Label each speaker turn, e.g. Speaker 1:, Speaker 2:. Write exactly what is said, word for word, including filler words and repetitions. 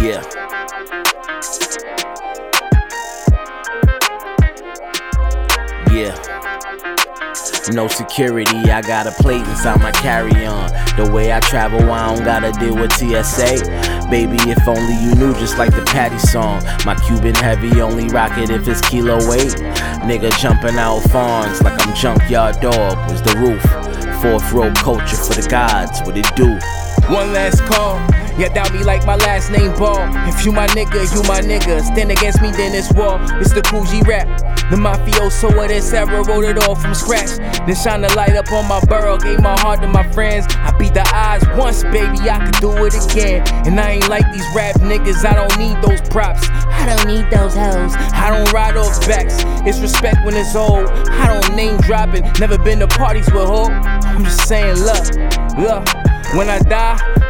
Speaker 1: Yeah. Yeah. No security, I got a plate inside my carry-on. The way I travel, I don't gotta deal with T S A. Baby, if only you knew, just like the Patty song. My Cuban heavy only rock it if it's kilo weight. Nigga jumping out fawns like I'm Junkyard Dog. Was the roof? Fourth row culture for the gods, what it do?
Speaker 2: One last call. Ya doubt me like my last name Ball. If you my nigga, you my nigga. Stand against me, then it's war. It's the Coogee rap. The mafioso of this era wrote it all from scratch. Then shine the light up on my borough. Gave my heart to my friends. I beat the odds once, baby, I could do it again. And I ain't like these rap niggas, I don't need those props. I don't need those hoes. I don't ride off backs. It's respect when it's old. I don't name dropping. Never been to parties with hope. I'm just saying, look, look. When I die,